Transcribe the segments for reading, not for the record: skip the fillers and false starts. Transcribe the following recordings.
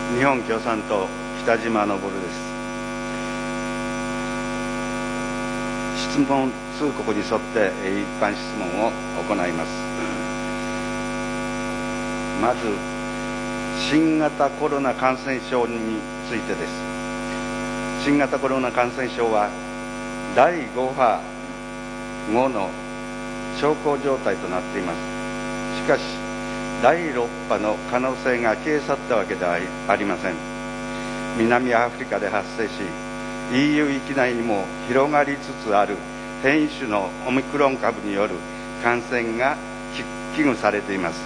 日本共産党北島昇です。質問通告に沿って一般質問を行います。まず新型コロナ感染症についてです。新型コロナ感染症は第5波後の小康状態となっています。しかし第6波の可能性が消え去ったわけではありません。南アフリカで発生し EU 域内にも広がりつつある変異種のオミクロン株による感染が危惧されています。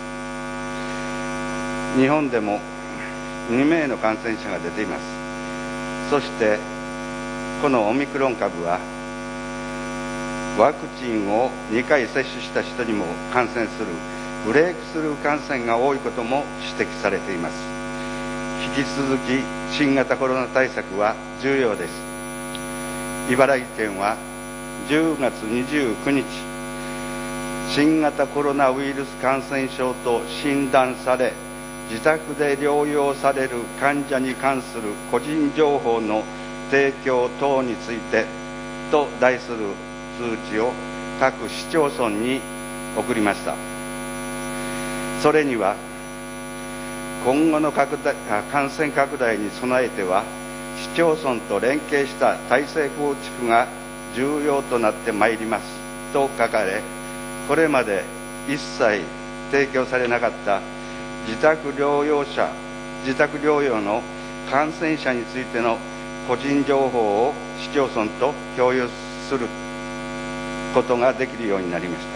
日本でも2名の感染者が出ています。そしてこのオミクロン株はワクチンを2回接種した人にも感染するブレイクスルー感染が多いことも指摘されています。引き続き新型コロナ対策は重要です。茨城県は10月29日、新型コロナウイルス感染症と診断され、自宅で療養される患者に関する個人情報の提供等についてと題する通知を各市町村に送りました。それには今後の感染拡大に備えては市町村と連携した体制構築が重要となってまいりますと書かれ、これまで一切提供されなかった自宅療養の感染者についての個人情報を市町村と共有することができるようになりました。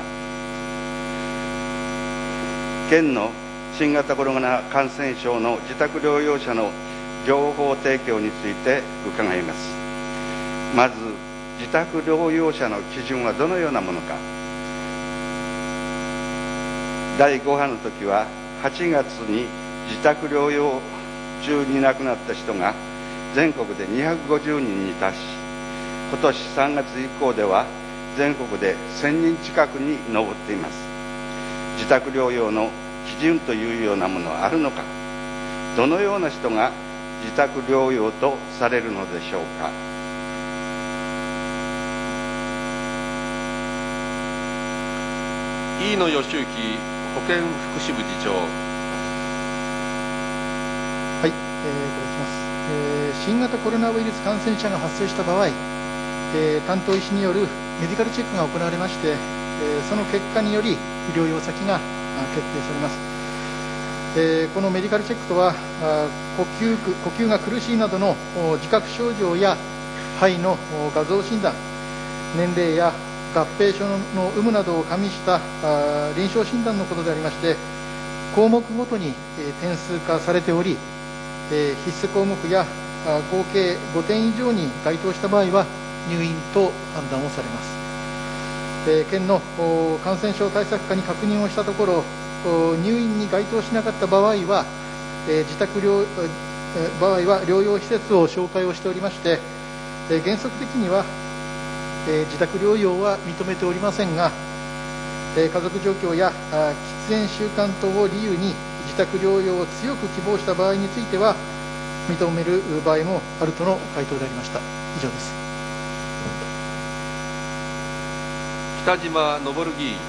県の新型コロナ感染症の自宅療養者の情報提供について伺います。まず自宅療養者の基準はどのようなものか。第5波の時は8月に自宅療養中に亡くなった人が全国で250人に達し、今年3月以降では全国で1000人近くに上っています。自宅療養の基準というようなものはあるのか。どのような人が自宅療養とされるのでしょうか。 飯野義行保健福祉部次長。 はい、お答えします。新型コロナウイルス感染者が発生した場合、担当医師によるメディカルチェックが行われまして、その結果により療養先が決定されます。このメディカルチェックとは呼吸が苦しいなどの自覚症状や肺の画像診断、年齢や合併症の有無などを加味した臨床診断のことでありまして、項目ごとに点数化されており、必須項目や合計5点以上に該当した場合は入院と判断をされます。県の感染症対策課に確認をしたところ、入院に該当しなかった場合は療養施設を紹介をしておりまして、原則的には自宅療養は認めておりませんが、家族状況や喫煙習慣等を理由に自宅療養を強く希望した場合については認める場合もあるとの回答でありました。以上です。 北島昇議員。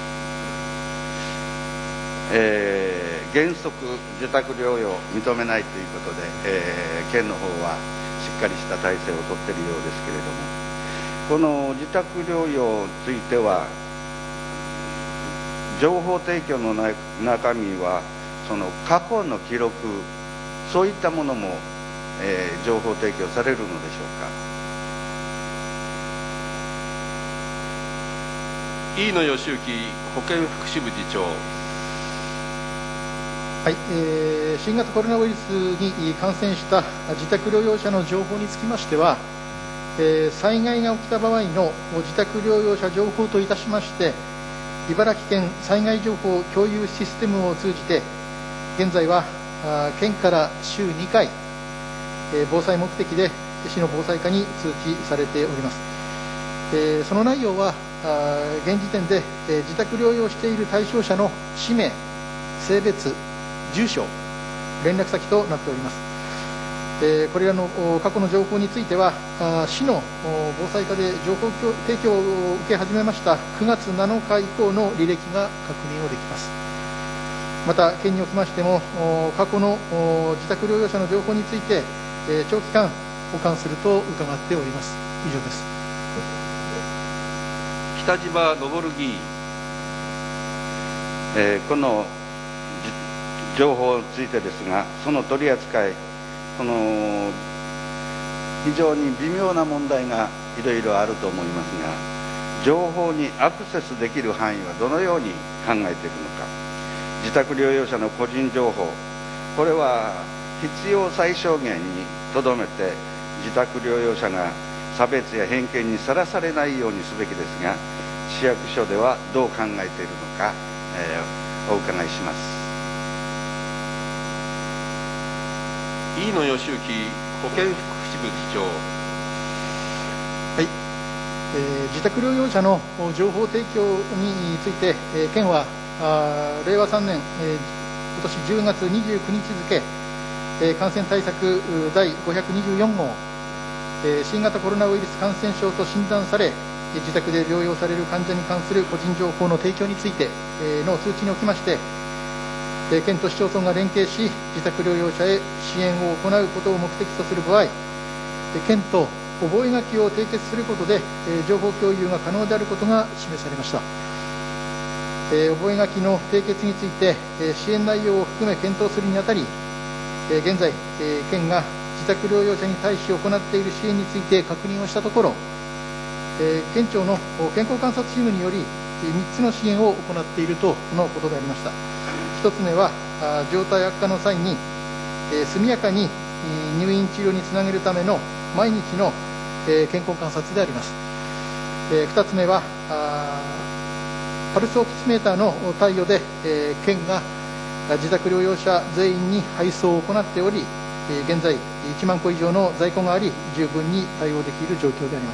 原則自宅療養を認めないということで、県の方はしっかりした体制をとっているようですけれども、この自宅療養については情報提供の中身はその過去の記録、そういったものも、情報提供されるのでしょうか。 飯野義行保健福祉部次長。 はい、新型コロナウイルスに感染した自宅療養者の情報につきましては、災害が起きた場合の自宅療養者情報といたしまして、茨城県災害情報共有システムを通じて現在は県から週2回、防災目的で市の防災課に通知されております。その内容は現時点で自宅療養している対象者の氏名、性別、住所、 連絡先となっております。これらの過去の情報については、市の防災課で情報提供を受け始めました9月7日以降の履歴が確認をできます。また、県におきましても、過去の自宅療養者の情報について、長期間保管すると伺っております。以上です。 北島昇議員。 この情報についてですが、その取り扱い、非常に微妙な問題がいろいろあると思いますが、情報にアクセスできる範囲はどのように考えていくのか、自宅療養者の個人情報、これは必要最小限にとどめて、自宅療養者が差別や偏見にさらされないようにすべきですが、市役所ではどう考えているのか、お伺いします。 飯野義行保健福祉部次長。 はい、自宅療養者の情報提供について、県は令和3年、今年10月29日付、感染対策第524号、新型コロナウイルス感染症と診断され、自宅で療養される患者に関する個人情報の提供についての通知におきまして、県と市町村が連携し、自宅療養者へ支援を行うことを目的とする場合、県と覚書を締結することで、情報共有が可能であることが示されました。覚書の締結について、支援内容を含め検討するにあたり、現在、県が自宅療養者に対し行っている支援について確認をしたところ、県庁の健康観察チームにより、3つの支援を行っているとのことでありました。1つ目は、状態悪化の際に、速やかに入院治療につなげるための毎日の健康観察であります。2つ目は、パルスオキシメーターの貸与で、県が自宅療養者全員に配送を行っており、現在1万個以上の在庫があり、十分に対応できる状況であります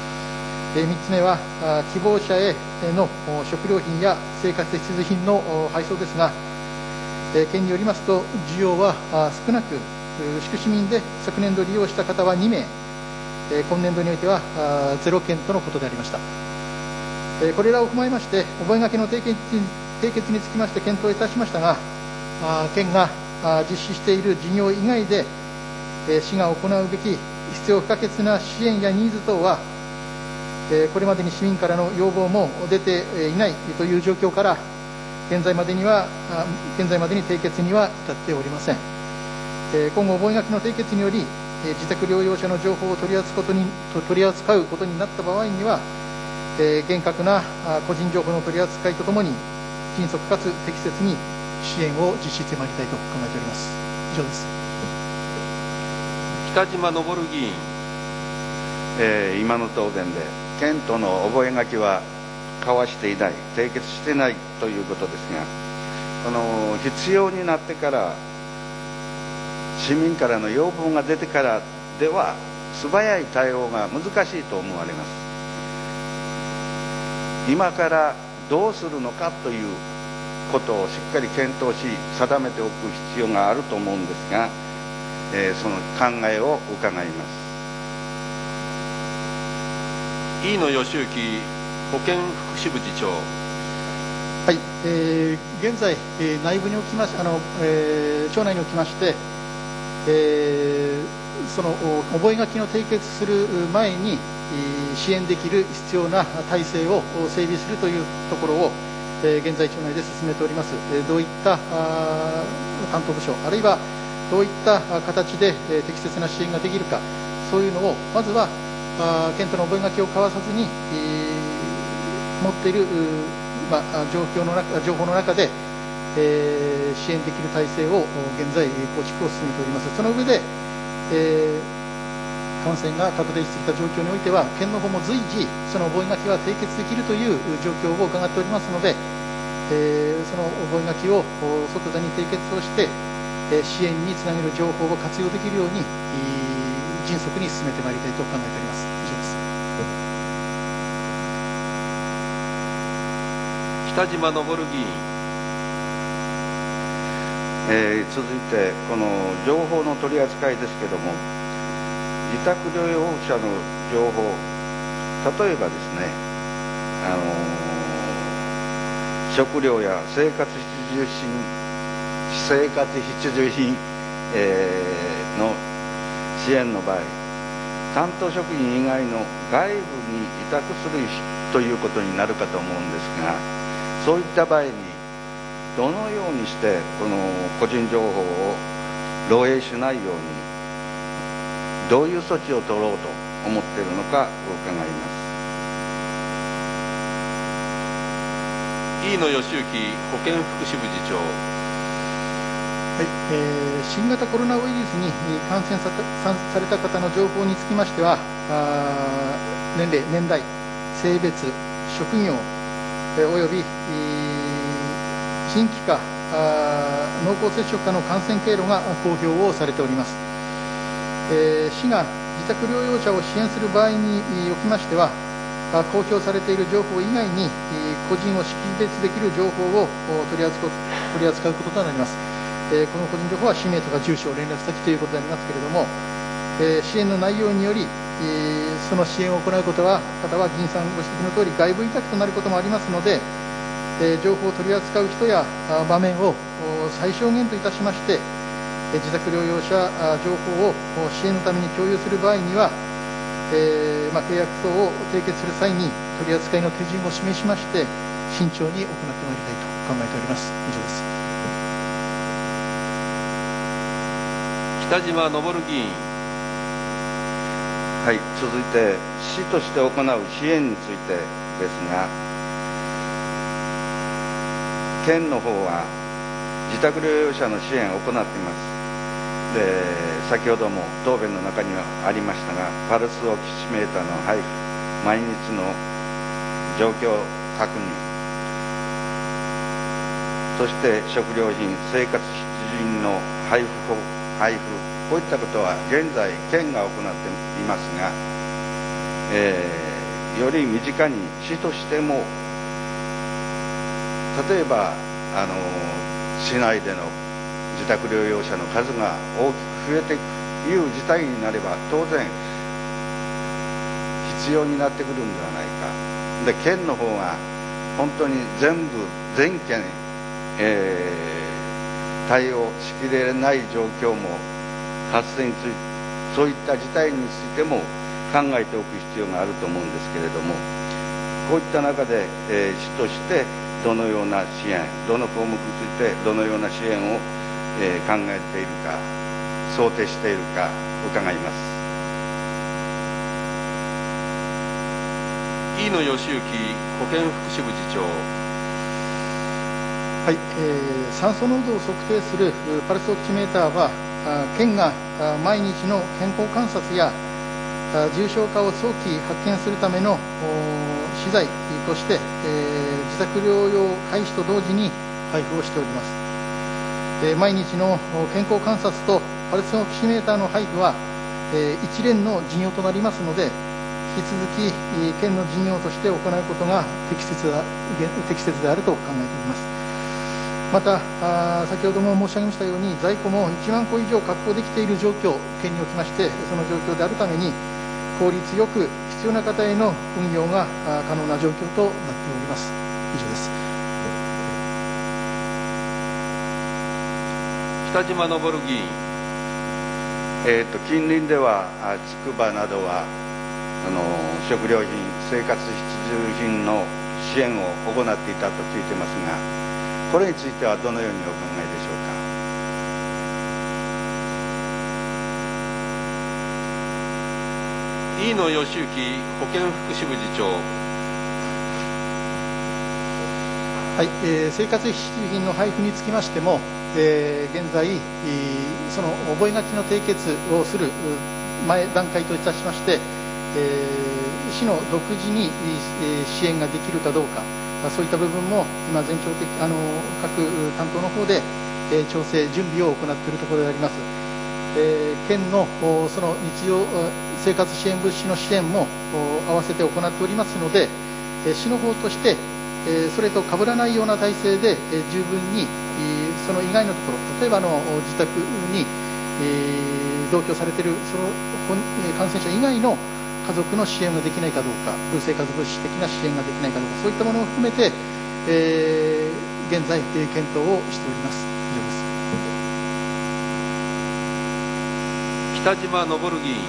。3つ目は、希望者への食料品や生活必需品の配送ですが、県によりますと、需要は少なく、宿市民で昨年度利用した方は2名、今年度においては0件とのことでありました。これらを踏まえまして、覚書の締結につきまして検討いたしましたが、県が実施している事業以外で、市が行うべき必要不可欠な支援やニーズ等は、これまでに市民からの要望も出ていないという状況から、現在までに締結には至っておりません。今後、覚書の締結により、自宅療養者の情報を取り扱うことになった場合には、厳格な個人情報の取り扱いとともに、迅速かつ適切に支援を実施してまいりたいと考えております。以上です。 北島昇議員。 今の答弁で、県との覚書は交わしていない、締結していないということですが、必要になってから、市民からの要望が出てからでは、素早い対応が難しいと思われます。今からどうするのかということをしっかり検討し、定めておく必要があると思うんですが、その考えを伺います。 飯野義行保健福祉部次長。 はい、現在、内部におきまし町内におきまして、その覚書の締結する前に支援できる必要な体制を整備するというところを、現在町内で進めております。どういった担当部署、あるいはどういった形で適切な支援ができるか、そういうのをまずは県との覚書を交わさずに、持っている、情報の中で、支援できる体制を現在構築を進めております。その上で、感染が拡大してきた状況においては、県の方も随時その覚書は締結できるという状況を伺っておりますので、その覚書を即座に締結をして、支援につなげる情報を活用できるように、迅速に進めてまいりたいと考えております。以上です。 北島昇議員。 続いてこの情報の取り扱いですけども、自宅療養者の情報、例えばですね、食料や生活必需品、の支援の場合、担当職員以外の外部に委託するということになるかと思うんですが、そういった場合にどのようにしてこの個人情報を漏洩しないように、どういう措置を取ろうと思っているのかお伺います。 飯野義行保健福祉部次長。 はい、新型コロナウイルスに感染された方の情報につきましては、年齢、年代、性別、職業および新規か濃厚接触者の感染経路が公表をされております。市が自宅療養者を支援する場合におきましては、公表されている情報以外に個人を識別できる情報を取り扱うこととなります。この個人情報は氏名とか住所、連絡先ということでありますけれども、支援の内容によりその支援を行う方は議員さんご指摘のとおり外部委託となることもありますので、情報を取り扱う人や場面を最小限といたしまして、自宅療養者情報を支援のために共有する場合には、契約等を締結する際に取り扱いの手順を示しまして慎重に行ってまいりたいと考えております。以上です。 北島昇議員。 はい、続いて市として行う支援についてですが、県の方は自宅療養者の支援を行っています。で、先ほども答弁の中にはありましたが、パルスオキシメーターの配布、毎日の状況確認、そして食料品、生活必需品の配布、こういったことは現在県が行っていますが、より身近に市としても、例えば市内での自宅療養者の数が大きく増えていくという事態になれば当然必要になってくるんではないか。で、県の方が本当に全県、対応しきれない状況も発生について、そういった事態についても考えておく必要があると思うんですけれども、こういった中で、市としてどのような支援、どの項目についてどのような支援を考えているか、想定しているか伺います。 飯野義行保健福祉部次長。 はい、酸素濃度を測定するパルスオキシメーターは、県が毎日の健康観察や重症化を早期発見するための資材として、自宅療養開始と同時に配布をしております。毎日の健康観察とパルスオキシメーターの配布は、一連の事業となりますので、引き続き県の事業として行うことが適切であると考えております。また、先ほども申し上げましたように、在庫も1万個以上確保できている状況、県におきまして、その状況であるために、効率よく必要な方への運用が可能な状況となっております。以上です。 北島昇議員。 近隣ではつくばなどは食料品、生活必需品の支援を行っていたと聞いてますが、これについてはどのようにお考えでしょうか。 飯野義行保健福祉部次長。 はい、生活必需品の配布につきましても、現在その覚書の締結をする前段階といたしまして、市の独自に支援ができるかどうか、そういった部分も今全庁的各担当の方で調整準備を行っているところであります。県のその日常生活支援物資の支援も合わせて行っておりますので、市の方としてそれと被らないような体制で、十分に、その以外のところ、例えば自宅に、同居されているその感染者以外の家族の支援ができないかどうか、部生活物資的な支援ができないかどうか、そういったものを含めて、現在、検討をしております。以上です。 北島昇議員。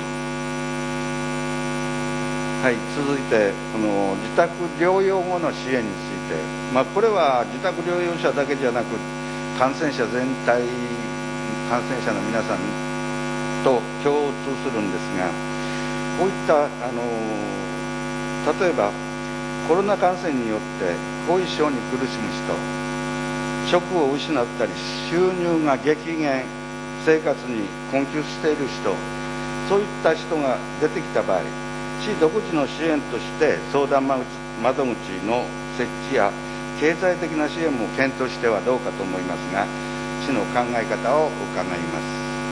はい、続いてこの自宅療養後の支援について、これは自宅療養者だけじゃなく感染者全体、感染者の皆さんと共通するんですが、こういった例えばコロナ感染によって後遺症に苦しむ人、職を失ったり収入が激減、生活に困窮している人、そういった人が出てきた場合、市独自の支援として相談窓口の設置や経済的な支援も検討してはどうかと思いますが、市の考え方を伺います。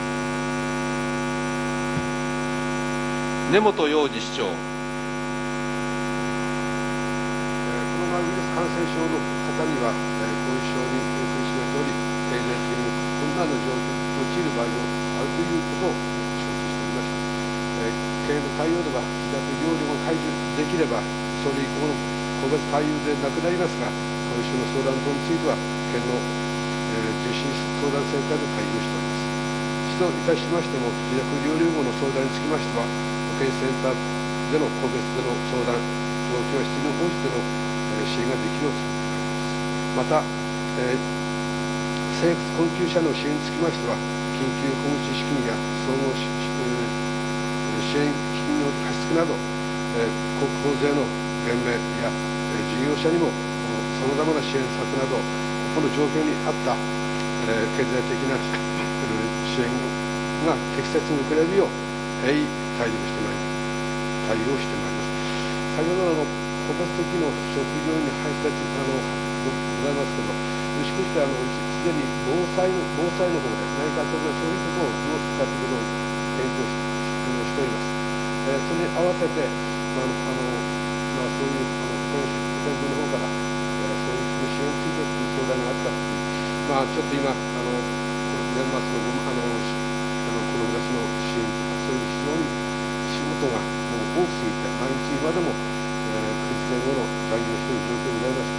根本洋次市長。 コロナウイルス感染症の方には、後遺症に苦しめており、低熱に困難な状況に陥る場合もあるということを承知しておりました。経営の対応では自宅療養を解除できればそれ以降の個別対応でなくなりますが、後遺症の相談等については県の、受診相談センターで対応しております。市といたしましても、自宅療養後の相談につきましては保健センターでの個別での相談、状況や質に応じての、支援ができるようにしております。また、生活困窮者の支援につきましては、緊急小口資金や総合支援基金の貸付など、国交税の減免や、事業者にもさまざまな支援策など、この状況に合った、経済的な支援が適切に受けられるよう、対応してまいります。先ほど個別的の食料に配達ございますけど、しくしてすでに防災の方で何かそういうことをどうするかということを検討しております。それに合わせて、そういう保健所の方から、そういう支援について相談があったちょっと今年末の子どもたちの支援とか、そういう非常に仕事がもう多すぎて、毎日今でも、9時前後の残業している状況になりました。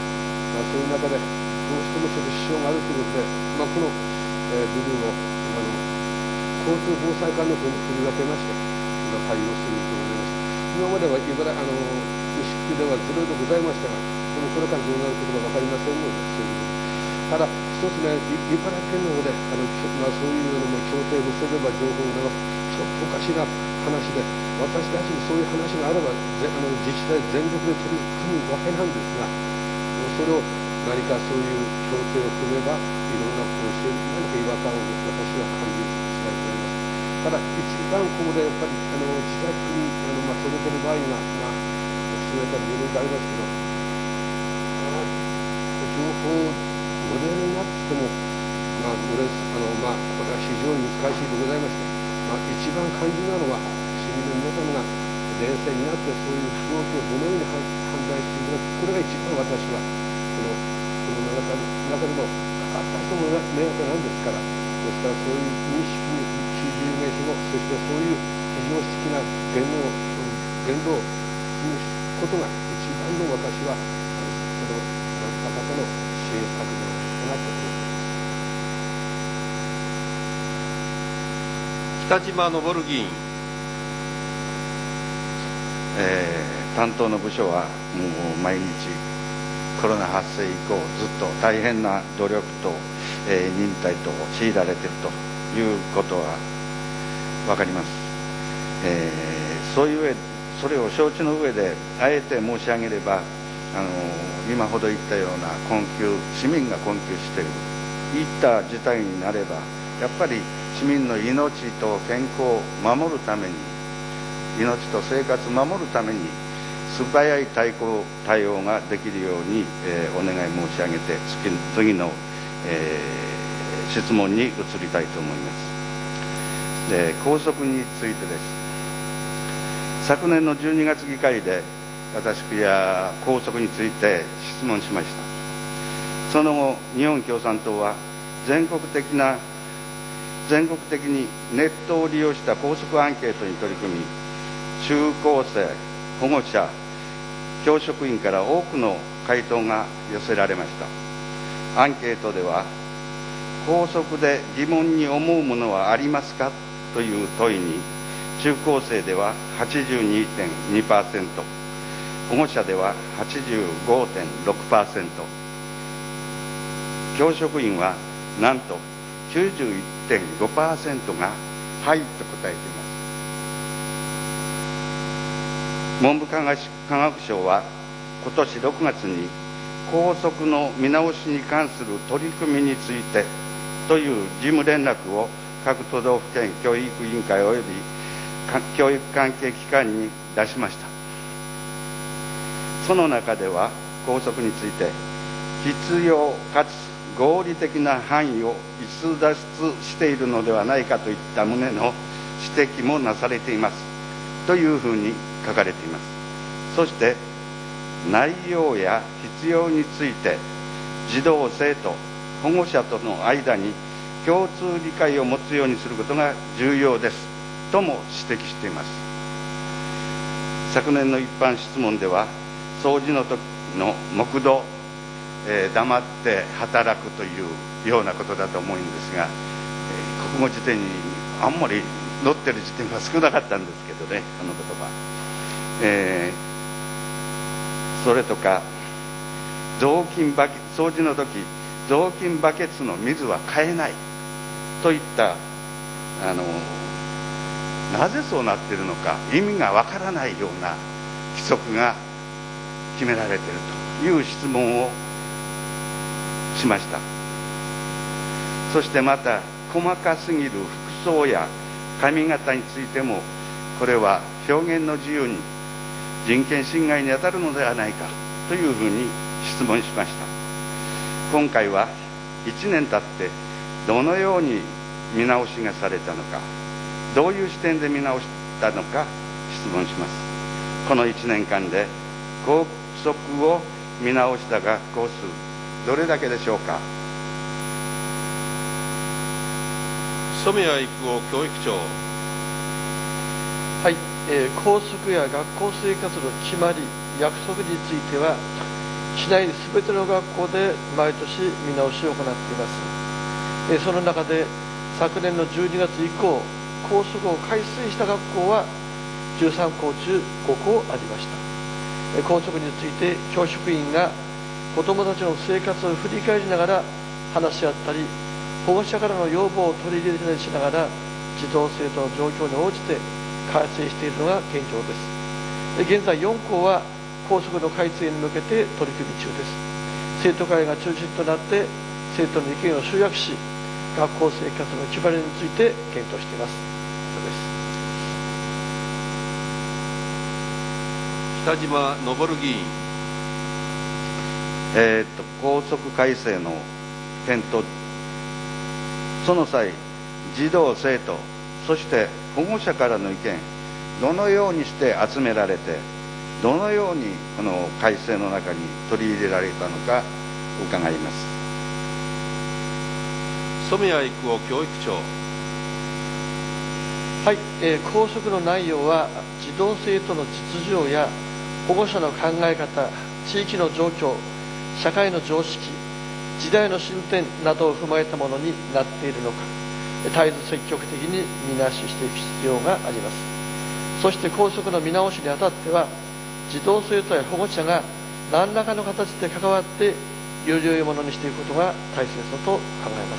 そういう中でどうしてもちょっと支障があるということで、この、部分を交通防災課の方に振り分けまして今対応すると思います。今までは西区ではゼロでございましたが、これからどうなることが分かりませんので、そういうことで、ただ一つね、茨城県の方でそういうのも協定を結べば情報を流す、ちょっとおかしな話で、私たちにそういう話があれば自治体全力で取り組むわけなんですが、それを何かそういう協定を組めばいろんなこうして何か違和感を私は感じる次第でございます。ただ一番ここでやっぱり自宅に届ける場合にはそれからいろいろありますけど、情報無料になってもこれは非常に難しいでございまして、一番肝心なのは市民の皆様が冷静になってそういう状況をどのように判断していくか、これが一番私はこの中でのかかった人も迷惑なんですから、ですからそういう認識に90名も、そしてそういう非常識な言動をすることが一番の私はその方との支援策ではないかなと思います。 北島昇議員。 担当の部署はもう毎日コロナ発生以降ずっと大変な努力と、忍耐と強いられているということは分かります。そういうそれを承知の上であえて申し上げれば、今ほど言ったような市民が困窮しているいった事態になれば、やっぱり市民の命と健康を守るために、命と生活を守るために素早い対応ができるように、お願い申し上げて次の、質問に移りたいと思います。で、校則についてです。昨年の12月議会で私や校則について質問しました。その後、日本共産党は全国的にネットを利用した校則アンケートに取り組み、中高生、保護者、教職員から多くの回答が寄せられました。アンケートでは、校則で疑問に思うものはありますかという問いに、中高生では 82.2%、保護者では 85.6%、教職員はなんと 91.5% がはいと答えています。文部科学省は今年6月に校則の見直しに関する取り組みについてという事務連絡を各都道府県教育委員会及び教育関係機関に出しました。その中では校則について必要かつ合理的な範囲を逸脱しているのではないかといった旨の指摘もなされていますというふうに書かれています。そして内容や必要について児童生徒保護者との間に共通理解を持つようにすることが重要ですとも指摘しています。昨年の一般質問では掃除の時の黙祷、黙って働くというようなことだと思うんですが、国語辞典にあんまり載ってる辞典は少なかったんですけどね、この言葉、それとか掃除の時雑巾バケツの水は買えないといったなぜそうなっているのか意味がわからないような規則が決められているという質問をしました。そしてまた細かすぎる服装や髪型についてもこれは表現の自由に人権侵害に当たるのではないかというふうに質問しました。今回は1年経ってどのように見直しがされたのか、どういう視点で見直したのか質問します。この1年間で校則を見直した学校数どれだけでしょうか。 染谷育夫教育長。 はい、校則や学校生活の決まり約束については市内に全ての学校で毎年見直しを行っています。その中で昨年の12月以降校則を改正した学校は13校中5校ありました。校則について教職員が子どもたちの生活を振り返りながら話し合ったり、保護者からの要望を取り入れたりしながら児童生徒の状況に応じて改正しているのが現状です。現在4校は校則の改正に向けて取り組み中です。生徒会が中心となって生徒の意見を集約し、学校生活の決まりについて検討しています。 北島昇議員。 校則改正の検討、その際児童生徒そして保護者からの意見どのようにして集められてどのようにこの改正の中に取り入れられたのか伺います。 染谷育夫教育長。 はい、校則の内容は児童生徒の実情や保護者の考え方、地域の状況、社会の常識、時代の進展などを踏まえたものになっているのか、絶えず積極的に見直ししていく必要があります。そして校則の見直しにあたっては児童生徒や保護者が何らかの形で関わってより良いものにしていくことが大切だと考えます。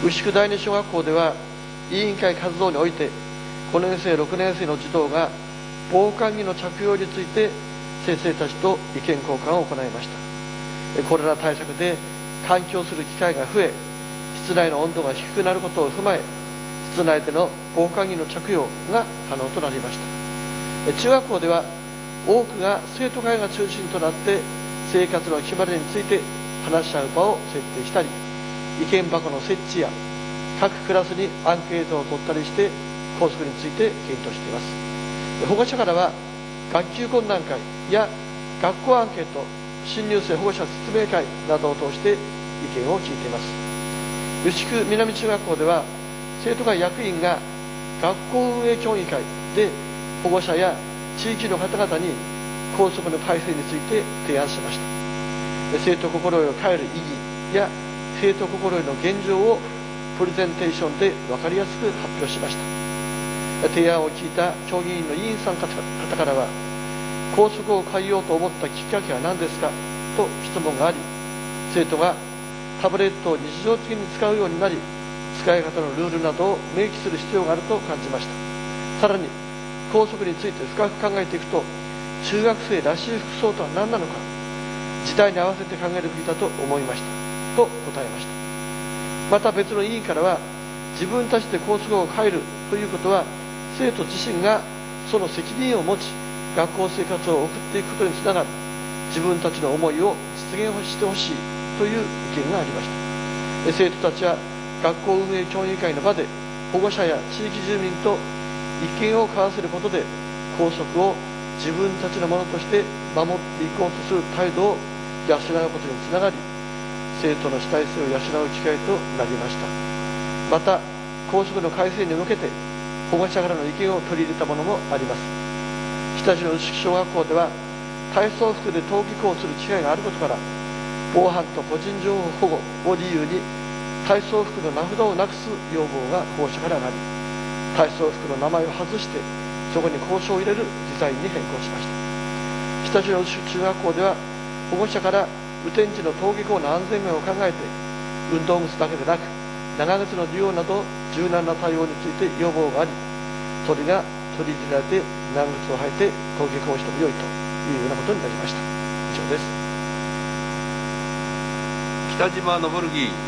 牛久第二小学校では委員会活動において5年生6年生の児童が防寒着の着用について先生たちと意見交換を行いました。コロナ対策で環境する機会が増え、室内の温度が低くなることを踏まえ室内での防寒着の着用が可能となりました。中学校では多くが生徒会が中心となって生活の決まりについて話し合う場を設定したり、意見箱の設置や各クラスにアンケートを取ったりして校則について検討しています。保護者からは学級懇談会や学校アンケート、新入生保護者説明会などを通して意見を聞いています。牛久南中学校では、生徒会役員が学校運営協議会で保護者や地域の方々に校則の改正について提案しました。生徒心得を変える意義や生徒心得の現状をプレゼンテーションで分かりやすく発表しました。提案を聞いた協議員の委員さん方からは、校則を変えようと思ったきっかけは何ですかと質問があり、生徒がタブレットを日常的に使うようになり、使い方のルールなどを明記する必要があると感じました。さらに校則について深く考えていくと、中学生らしい服装とは何なのか、時代に合わせて考えるべきだと思いましたと答えました。また別の委員からは、自分たちで校則を変えるということは、生徒自身がその責任を持ち学校生活を送っていくことにつながる、自分たちの思いを実現してほしいという意見がありました。生徒たちは学校運営協議会の場で保護者や地域住民と意見を交わせることで、校則を自分たちのものとして守っていこうとする態度を養うことにつながり、生徒の主体性を養う機会となりました。また校則の改正に向けて保護者からの意見を取り入れたものもあります。北地の牛久小学校では、体操服で登下校する機会があることから、防犯と個人情報保護を理由に体操服の名札をなくす要望が保護者から上がり、体操服の名前を外してそこに校章を入れるデザインに変更しました。北地の牛久中学校では、保護者から雨天時の登下校の安全面を考えて、運動靴だけでなく長靴の利用など柔軟な対応について要望があり、それが取り入れられて長靴を履いて登下校しても良いというようなことになりました。以上です。 北島昇議員。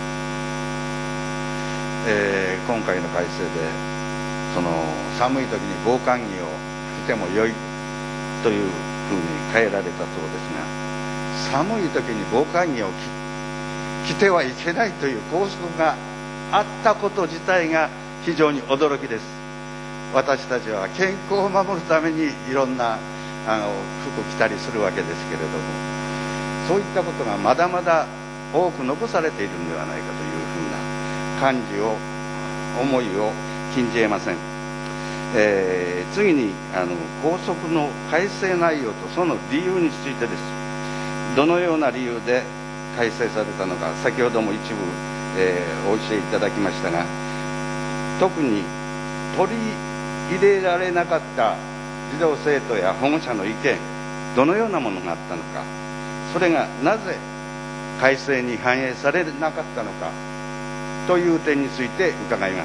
今回の改正で寒い時に防寒着を着ても良いというふうに変えられたそうですが、寒い時に防寒着を着てはいけないという校則があったこと自体が非常に驚きです。私たちは健康を守るためにいろんな服着たりするわけですけれども、そういったことがまだまだ多く残されているのではないかというふうな感じを思いを禁じ得ません。次に校則の改正内容とその理由についてです。どのような理由で改正されたのか、先ほども一部、お教えいただきましたが、特に取り入れられなかった児童生徒や保護者の意見、どのようなものがあったのか、それがなぜ改正に反映されなかったのかという点について伺います。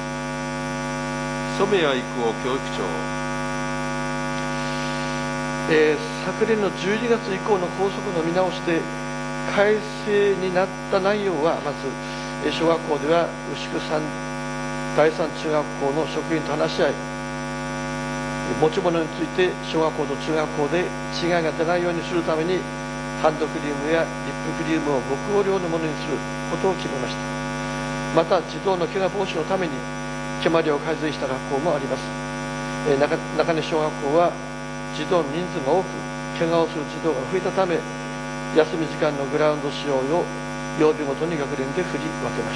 染谷育夫教育長。 昨年の12月以降の校則の見直しで改正になった内容は、まず小学校では牛久第三中学校の職員と話し合い、持ち物について小学校と中学校で違いが出ないようにするために、ハンドクリームやリップクリームを無香料のものにすることを決めました。また児童の怪我防止のために蹴鞠を改善した学校もあります。中根小学校は児童の人数が多く怪我をする児童が増えたため、休み時間のグラウンド使用を曜日ごとに学年で振り分けました。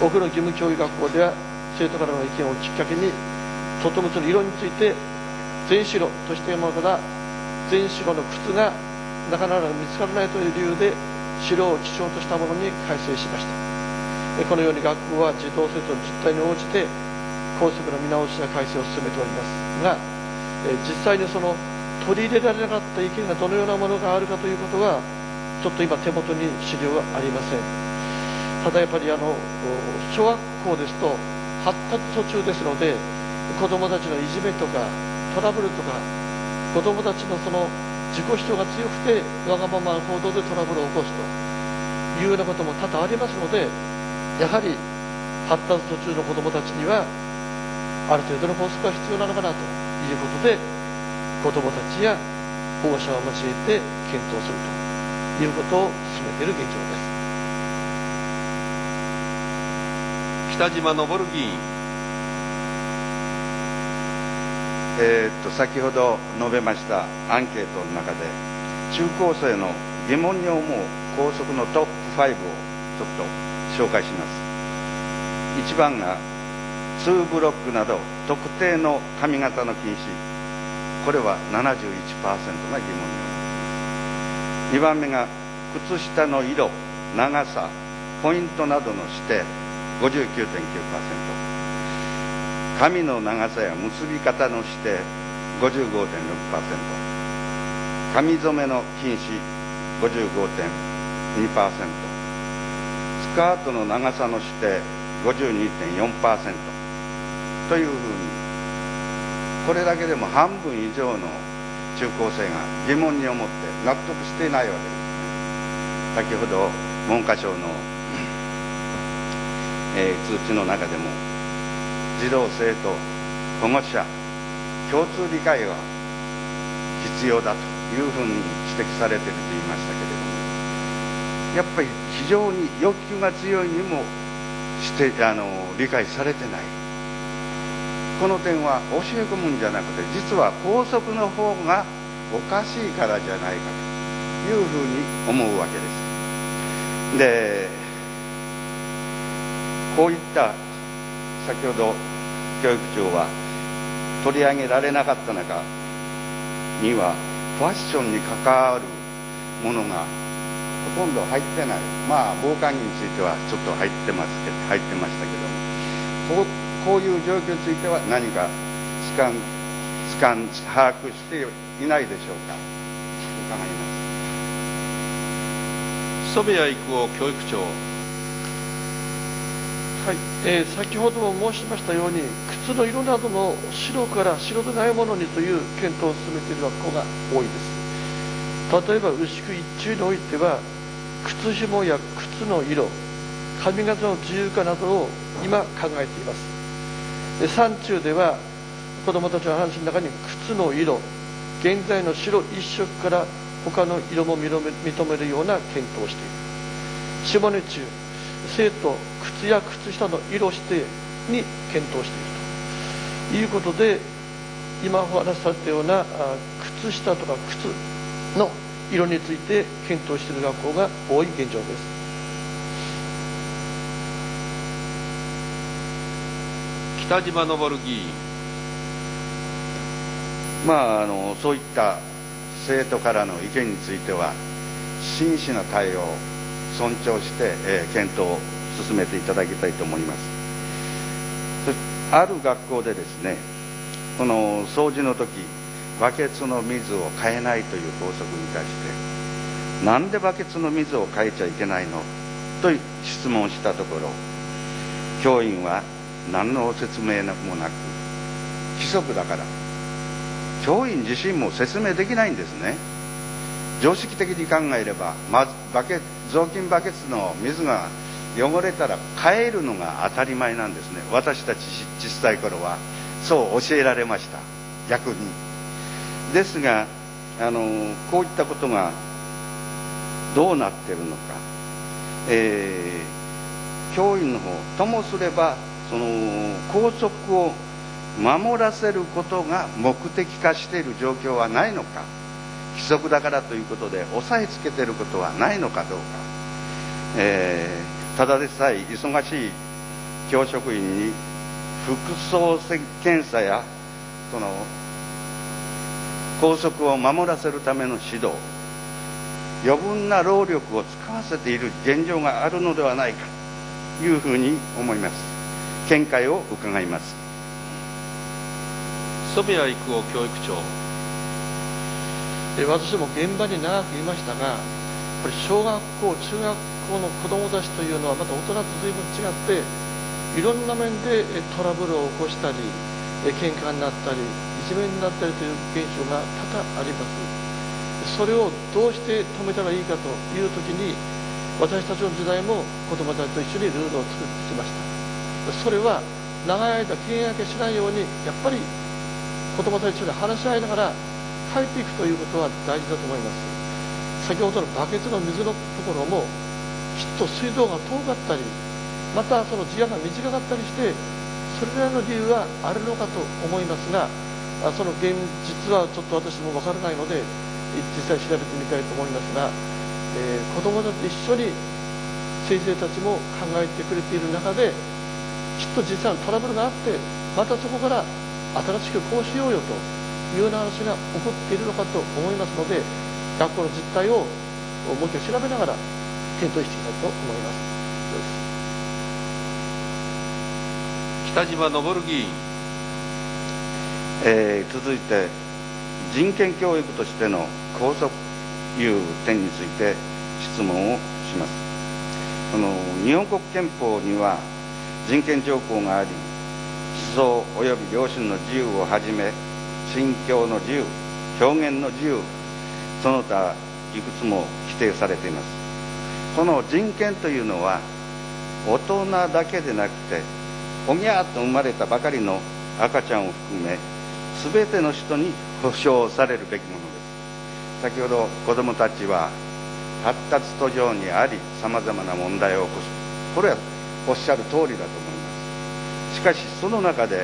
奥の義務教育学校では、生徒からの意見をきっかけに外靴の色について全白としているものから、全白の靴がなかなか見つからないという理由で白を基調としたものに改正しました。このように学校は児童生徒の実態に応じて校則の見直しや改正を進めておりますが、実際にその取り入れられなかった意見がどのようなものがあるかということは、ちょっと今手元に資料はありません。ただやっぱり小学校ですと発達途中ですので、子どもたちのいじめとかトラブルとか、子どもたちのその自己主張が強くてわがままな行動でトラブルを起こすというようなことも多々ありますので、やはり発達途中の子どもたちにはある程度の校則が必要なのかなということで、子どもたちや保護者を交えて検討するということを進めている現状です。 北島昇議員。 先ほど述べましたアンケートの中で中高生の疑問に思う校則のトップ5をちょっと紹介します。1番が2ブロックなど特定の髪型の禁止、これは 71% が疑問に思います。2番目が靴下の色、長さ、ポイントなどの指定 59.9%、 髪の長さや結び方の指定 55.6%、 髪染めの禁止 55.2%、 スカートの長さの指定 52.4% というふうに、これだけでも半分以上の中高生が疑問に思って納得していないわけです。先ほど文科省の、通知の中でも児童生徒保護者共通理解が必要だというふうに指摘されていると言いましたけれども、やっぱり非常に欲求が強いにも理解されてない。この点は教え込むんじゃなくて、実は校則の方がおかしいからじゃないかというふうに思うわけです。で、こういった先ほど教育長は取り上げられなかった中にはファッションに関わるものがほとんど入ってない。まあ防寒着についてはちょっと入ってましたけども、こういう状況については何か把握していないでしょうか。伺います。 染谷育夫教育長。 はい、先ほども申しましたように、靴の色などの白から白でないものにという検討を進めている学校が多いです。例えば牛久一中においては、靴紐や靴の色、髪型の自由化などを今考えています。山中では子どもたちの話の中に靴の色、現在の白一色から他の色も認めるような検討をしている。下根中、生徒靴や靴下の色指定に検討しているということで、今お話しされたような靴下とか靴の色について検討している学校が多い現状です。 北島昇議員。 そういった生徒からの意見については真摯な対応を尊重して、検討を進めていただきたいと思います。ある学校でですね、この掃除の時バケツの水を変えないという校則に対して、なんでバケツの水を変えちゃいけないのと質問したところ、教員は何の説明もなく、規則だから、教員自身も説明できないんですね。常識的に考えれば、まず雑巾バケツの水が汚れたら変えるのが当たり前なんですね。私たち小さい頃はそう教えられました、逆に。ですがこういったことがどうなっているのか、教員の方ともすればその校則を守らせることが目的化している状況はないのか、規則だからということで押さえつけていることはないのかどうか、ただでさえ忙しい教職員に服装検査やその校則を守らせるための指導、余分な労力を使わせている現状があるのではないかというふうに思います。見解を伺います。 染谷育夫教育長。 私も現場に長くいましたが、これ小学校中学校の子どもたちというのはまた大人と随分違って、いろんな面でトラブルを起こしたり喧嘩になったりいじめになったりという現象が多々あります。それをどうして止めたらいいかという時に、私たちの時代も子どもたちと一緒にルールを作ってきました。それは長い間禁煙しないように、やっぱり子どもたちと話し合いながら変えていくということは大事だと思います。先ほどのバケツの水のところも、きっと水道が遠かったり、またその時間が短かったりして、それぐらいの理由があるのかと思いますが、 その現実はちょっと私も分からないので実際調べてみたいと思いますが、子どもたちと一緒に先生たちも考えてくれている中できっと実際のトラブルがあってまたそこから新しくこうしようよというような話が起こっているのかと思いますので、学校の実態をもう一回調べながら検討していきたいと思います。 北島昇議員。 続いて人権教育としての校則という点について質問をします。日本国憲法には人権条項があり、思想及び良心の自由をはじめ信教の自由、表現の自由、その他いくつも規定されています。その人権というのは大人だけでなくておぎゃーっと生まれたばかりの赤ちゃんを含め全ての人に保障されるべきものです。先ほど子どもたちは発達途上にありさまざまな問題を起こす、これはおっしゃる通りだと思います。しかしその中で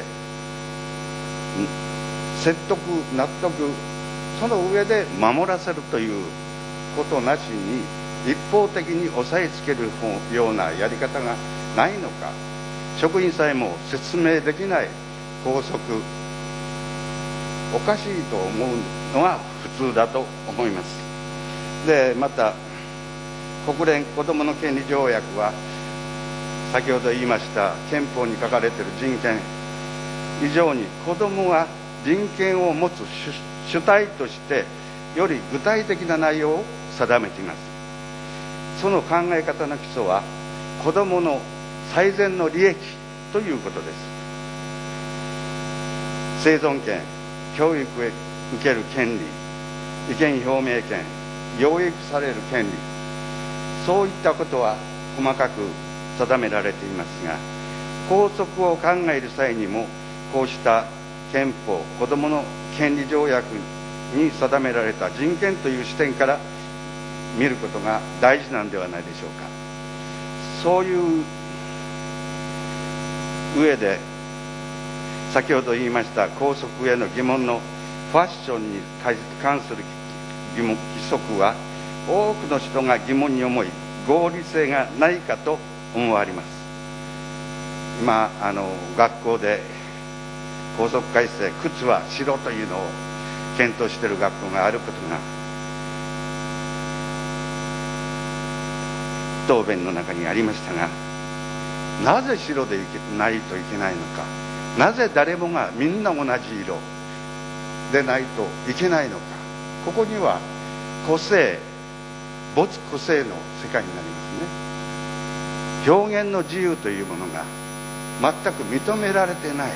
説得納得、その上で守らせるということなしに一方的に押さえつけるようなやり方がないのか、職員さえも説明できない校則、おかしいと思うのが普通だと思います。でまた国連子どもの権利条約は先ほど言いました憲法に書かれている人権以上に子どもが人権を持つ主体としてより具体的な内容を定めています。その考え方の基礎は子どもの最善の利益ということです。生存権、教育を受ける権利、意見表明権、養育される権利、そういったことは細かく定められていますが、校則を考える際にもこうした憲法、子どもの権利条約に定められた人権という視点から見ることが大事なんではないでしょうか。そういう上で先ほど言いました校則への疑問のファッションに関する規則は多くの人が疑問に思い合理性がないかと思われます。今学校で校則改正、靴は白というのを検討している学校があることが答弁の中にありましたが、なぜ白でないといけないのか、なぜ誰もがみんな同じ色でないといけないのか、ここには個性、没個性の世界になりますね。表現の自由というものが全く認められてない。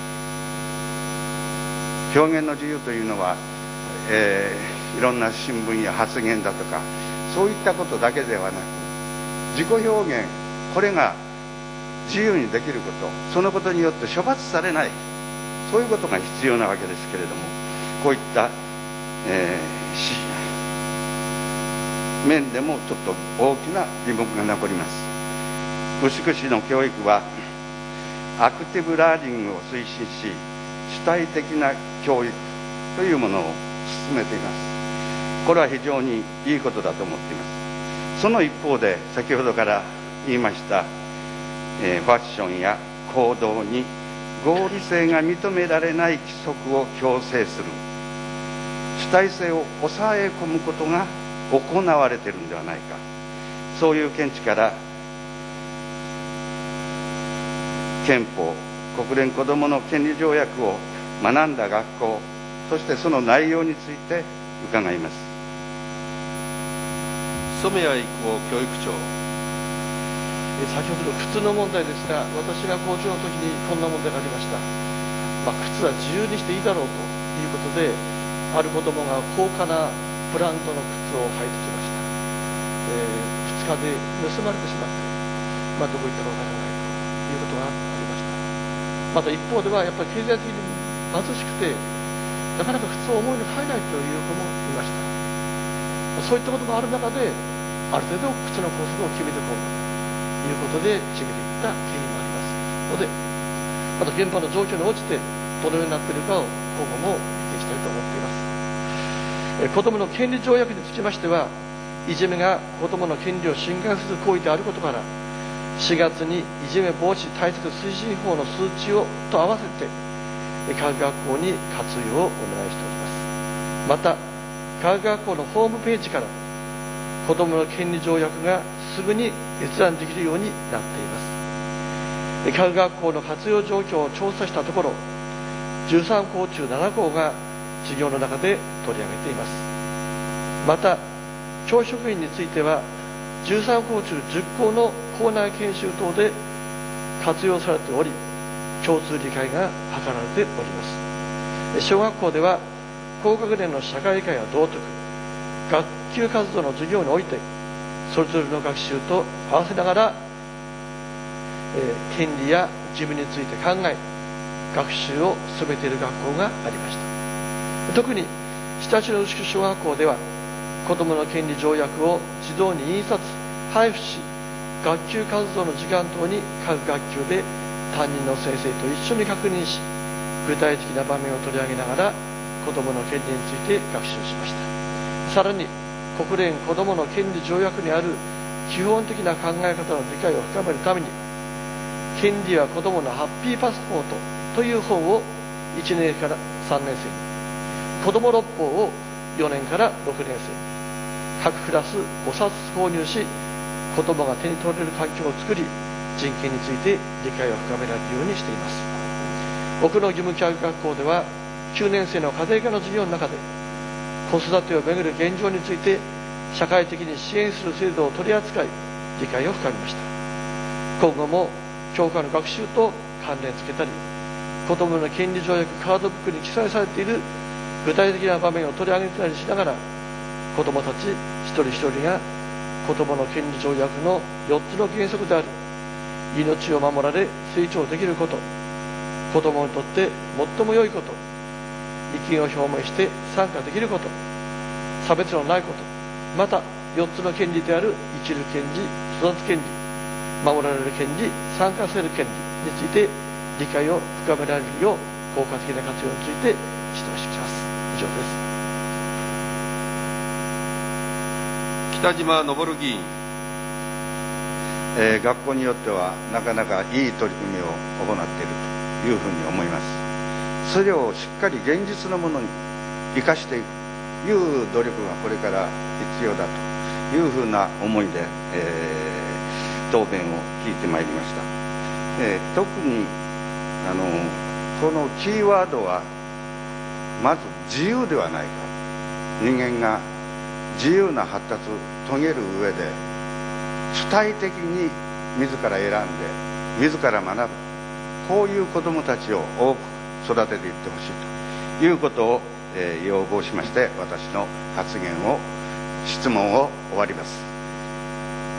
表現の自由というのは、いろんな新聞や発言だとかそういったことだけではなく、自己表現、これが自由にできること、そのことによって処罰されない、そういうことが必要なわけですけれども、こういった、面でもちょっと大きな疑問が残ります。牛久市の教育はアクティブラーニングを推進し、主体的な教育というものを進めています。これは非常にいいことだと思っています。その一方で先ほどから言いましたファッションや行動に合理性が認められない規則を強制する、主体性を抑え込むことが行われているのではないか、そういう見地から憲法、国連子どもの権利条約を学んだ学校、そしてその内容について伺います。 染谷育夫教育長。 先ほどの靴の問題ですが、私が校長の時にこんな問題がありました。靴は自由にしていいだろうということで、ある子どもが高価なブランドの靴を履いてきました。2日で盗まれてしまって、どこ行ったかわからないということがありました。また一方ではやっぱり経済的に貧しくて、なかなか靴を思いに買えないという子もいました。そういったことがある中で、ある程度靴の校則を決めていこうということで決めていった経緯もありますので、また現場の状況に応じてどのようになっているかを今後も見ていきたいと思っています。子どもの権利条約につきましては、いじめが子どもの権利を侵害する行為であることから、4月にいじめ防止対策推進法の数値をと合わせて科学学校に活用をお願いしております。また科学学校のホームページから子どもの権利条約がすぐに閲覧できるようになっています。科学学校の活用状況を調査したところ、13校中7校が授業の中で取り上げています。また教職員については13校中10校の校内研修等で活用されており、共通理解が図られております。小学校では高学年の社会科や道徳、学級活動の授業においてそれぞれの学習と合わせながら、権利や義務について考え学習を進めている学校がありました。特に常陸の小学校では子どもの権利条約を児童に印刷配布し、学級活動の時間等に各学級で担任の先生と一緒に確認し、具体的な場面を取り上げながら子どもの権利について学習しました。さらに国連子どもの権利条約にある基本的な考え方の理解を深めるために、権利は子どものハッピーパスポートという本を1年から3年生に、子ども六法を4年から6年生に各クラス5冊購入し、子どもが手に取れる環境を作り、人権について理解を深められるようにしています。奥野義務教育学校では9年生の家庭科の授業の中で子育てをめぐる現状について社会的に支援する制度を取り扱い、理解を深めました。今後も教科の学習と関連付けたり、子どもの権利条約カードブックに記載されている具体的な場面を取り上げたりしながら、子どもたち一人一人が子どもの権利条約の4つの原則である命を守られ成長できること、子どもにとって最も良いこと、意見を表明して参加できること、差別のないこと、また4つの権利である生きる権利、育つ権利、守られる権利、参加される権利について理解を深められるよう効果的な活用について指導します。以上です。 北島昇議員。 学校によってはなかなかいい取り組みを行っているというふうに思います。それをしっかり現実のものに生かしていくという努力がこれから必要だというふうな思いで、答弁を聞いてまいりました。特にこのキーワードはまず自由ではないか。人間が自由な発達を遂げる上で主体的に自ら選んで自ら学ぶ、こういう子どもたちを多く育てていってほしいということを、要望しまして、私の質問を終わります。